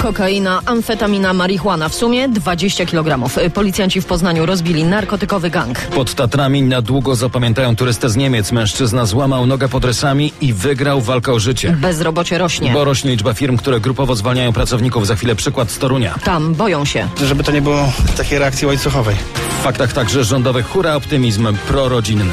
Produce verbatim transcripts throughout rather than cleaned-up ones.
Kokaina, amfetamina, marihuana. W sumie dwadzieścia kilogramów. Policjanci w Poznaniu rozbili narkotykowy gang. Pod Tatrami na długo zapamiętają turystę z Niemiec. Mężczyzna złamał nogę pod rysami i wygrał walkę o życie. Bezrobocie rośnie. Bo rośnie liczba firm, które grupowo zwalniają pracowników. Za chwilę przykład z Torunia. Tam boją się. Żeby to nie było takiej reakcji łańcuchowej. W faktach także rządowy hura optymizm prorodzinny.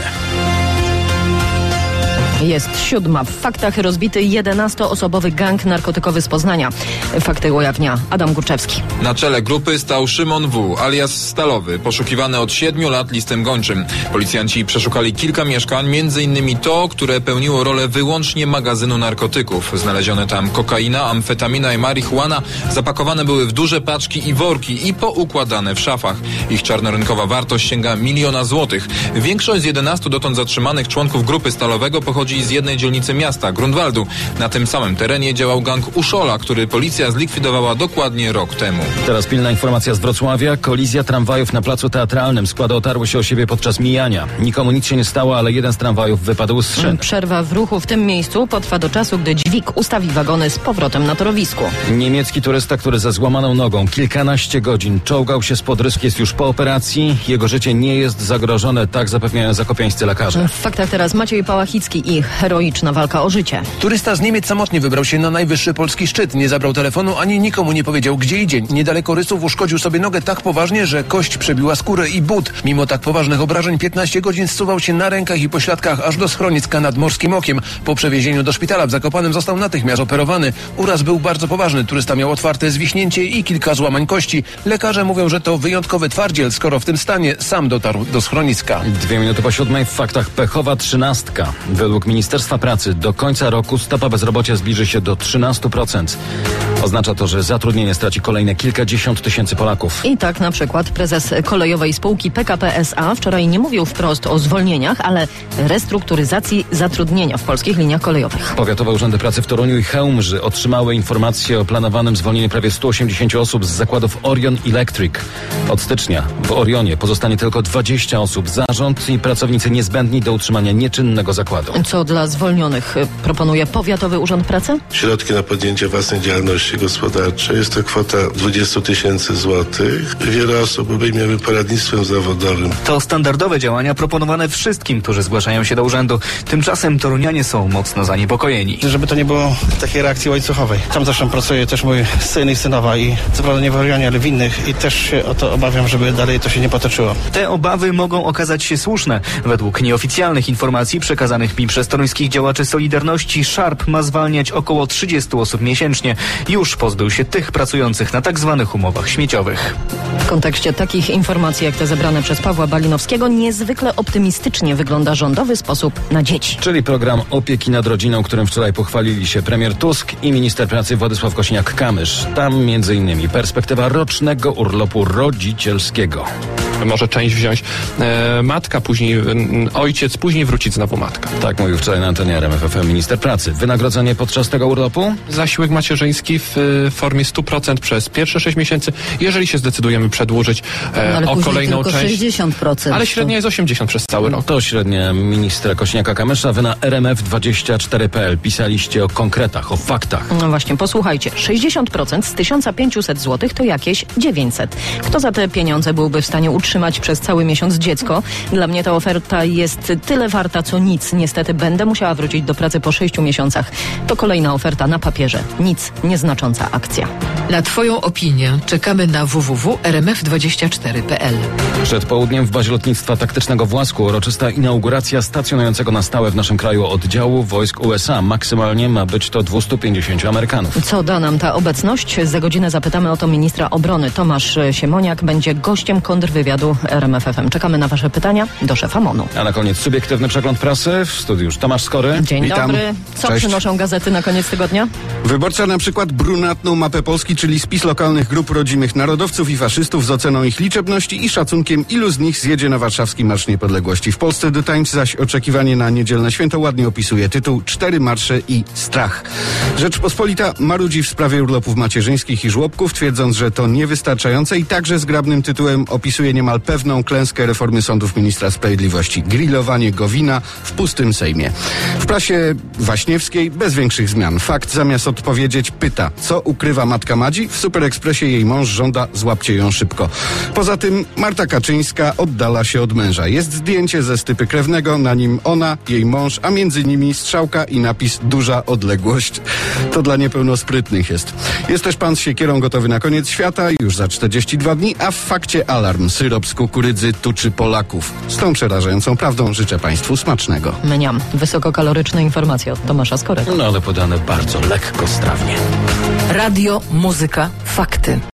Jest siódma. W faktach rozbity jedenastoosobowy gang narkotykowy z Poznania. Fakty ujawnia Adam Górczewski. Na czele grupy stał Szymon W., alias Stalowy, poszukiwany od siedmiu lat listem gończym. Policjanci przeszukali kilka mieszkań, między innymi to, które pełniło rolę wyłącznie magazynu narkotyków. Znalezione tam kokaina, amfetamina i marihuana zapakowane były w duże paczki i worki i poukładane w szafach. Ich czarnorynkowa wartość sięga miliona złotych. Większość z jedenastu dotąd zatrzymanych członków grupy Stalowego pochodzi z jednej dzielnicy miasta, Grunwaldu. Na tym samym terenie działał gang Uszola, który policja zlikwidowała dokładnie rok temu. Teraz pilna informacja z Wrocławia. Kolizja tramwajów na placu Teatralnym. Składy otarły się o siebie podczas mijania. Nikomu nic się nie stało, ale jeden z tramwajów wypadł z szyn. Przerwa w ruchu w tym miejscu potrwa do czasu, gdy dźwig ustawi wagony z powrotem na torowisku. Niemiecki turysta, który ze złamaną nogą kilkanaście godzin czołgał się spod rysk, jest już po operacji. Jego życie nie jest zagrożone, tak zapewniają zakopiańscy lekarze. W faktach teraz Maciej Pałachicki i heroiczna walka o życie. Turysta z Niemiec samotnie wybrał się na najwyższy polski szczyt. Nie zabrał telefonu, ani nikomu nie powiedział, gdzie idzie. Niedaleko rysów uszkodził sobie nogę tak poważnie, że kość przebiła skórę i but. Mimo tak poważnych obrażeń piętnaście godzin zsuwał się na rękach i pośladkach aż do schroniska nad Morskim Okiem. Po przewiezieniu do szpitala w Zakopanem został natychmiast operowany. Uraz był bardzo poważny. Turysta miał otwarte zwichnięcie i kilka złamań kości. Lekarze mówią, że to wyjątkowy twardziel, skoro w tym stanie sam dotarł do schroniska. Dwie minuty po siódmej w faktach pechowa trzynastka. Według Ministerstwa Pracy do końca roku stopa bezrobocia zbliży się do trzynastu procent. Oznacza to, że zatrudnienie straci kolejne kilkadziesiąt tysięcy Polaków. I tak na przykład prezes kolejowej spółki P K P S A wczoraj nie mówił wprost o zwolnieniach, ale restrukturyzacji zatrudnienia w polskich liniach kolejowych. Powiatowe urzędy pracy w Toruniu i Chełmży otrzymały informację o planowanym zwolnieniu prawie stu osiemdziesięciu osób z zakładów Orion Electric. Od stycznia w Orionie pozostanie tylko dwadzieścia osób. Zarząd i pracownicy niezbędni do utrzymania nieczynnego zakładu. Co dla zwolnionych proponuje Powiatowy Urząd Pracy? Środki na podjęcie własnej działalności gospodarczej. Jest to kwota dwadzieścia tysięcy złotych. Wiele osób obejmiemy poradnictwem zawodowym. To standardowe działania proponowane wszystkim, którzy zgłaszają się do urzędu. Tymczasem torunianie są mocno zaniepokojeni. Żeby to nie było takiej reakcji łańcuchowej. Tam zresztą pracuje też mój syn i synowa i co prawda nie w Orionie, ale w innych i też się o to obawiam, żeby dalej to się nie potoczyło. Te obawy mogą okazać się słuszne. Według nieoficjalnych informacji przekazanych mi przez toruńskich działaczy Solidarności Sharp ma zwalniać około trzydziestu osób miesięcznie. Już pozbył się tych pracujących na tak zwanych umowach śmieciowych. W kontekście takich informacji jak te zebrane przez Pawła Balinowskiego niezwykle optymistycznie wygląda rządowy sposób na dzieci. Czyli program opieki nad rodziną, którym wczoraj pochwalili się premier Tusk i minister pracy Władysław Kosiniak-Kamysz. Tam między innymi perspektywa rocznego urlopu rodzicielskiego. Może część wziąć e, matka, później e, ojciec, później wrócić znowu matka. Tak mówił wczoraj na antenie R M F F M minister pracy. Wynagrodzenie podczas tego urlopu? Zasiłek macierzyński w e, formie stu procent przez pierwsze sześć miesięcy. Jeżeli się zdecydujemy przedłużyć e, no, o kolejną tylko część. sześćdziesiąt procent. Ale średnia jest osiemdziesiąt procent przez cały rok. To średnia ministra Kosiniaka-Kamysza. Wy na R M F dwadzieścia cztery kropka p l pisaliście o konkretach, o faktach. No właśnie, posłuchajcie. sześćdziesiąt procent z tysiąc pięćset złotych to jakieś dziewięćset. Kto za te pieniądze byłby w stanie utrzymać przez cały miesiąc dziecko? Dla mnie ta oferta jest tyle warta, co nic. Niestety będę musiała wrócić do pracy po sześciu miesiącach. To kolejna oferta na papierze. Nic nieznacząca akcja. Na Twoją opinię czekamy na w w w kropka r m f dwadzieścia cztery kropka p l. Przed południem w bazie lotnictwa taktycznego w Łasku uroczysta inauguracja stacjonującego na stałe w naszym kraju oddziału wojsk U S A. Maksymalnie ma być to dwieście pięćdziesięciu Amerykanów. Co da nam ta obecność? Za godzinę zapytamy o to ministra obrony. Tomasz Siemoniak będzie gościem kontrwywiadu R M F F M. Czekamy na Wasze pytania do szefa M O N-u. A na koniec subiektywny przegląd prasy. W studiu już Tomasz Skory. Dzień Witam. dobry. Co Cześć. przynoszą gazety na koniec tygodnia? Wyborcza na przykład brunatną mapę Polski, czyli spis lokalnych grup rodzimych narodowców i faszystów z oceną ich liczebności i szacunkiem, ilu z nich zjedzie na warszawski Marsz Niepodległości. W Polsce The Times zaś oczekiwanie na niedzielne święto ładnie opisuje tytuł Cztery marsze i strach. Rzeczpospolita marudzi w sprawie urlopów macierzyńskich i żłobków, twierdząc, że to niewystarczające i także zgrabnym tytułem opisuje niemal pewną klęskę reformy sądów ministra sprawiedliwości. Grillowanie Gowina w pustym Sejmie. W prasie waśniewskiej bez większych zmian. Fakt zamiast odpowiedzieć pyta. Co ukrywa matka Madzi? W Super Expressie jej mąż żąda: złapcie ją szybko. Poza tym Marta Kaczyńska oddala się od męża. Jest zdjęcie ze stypy krewnego, na nim ona, jej mąż, a między nimi strzałka i napis duża odległość. To dla niepełnosprytnych jest. Jest też pan z siekierą gotowy na koniec świata, już za czterdzieści dwa dni, a w fakcie alarm. Syrop z kukurydzy tuczy Polaków. Z tą przerażającą prawdą życzę państwu smacznego. Mniam. Wysokokaloryczne informacje od Tomasza Skorego. No ale podane bardzo lekkostrawnie. Radio, muzyka, fakty.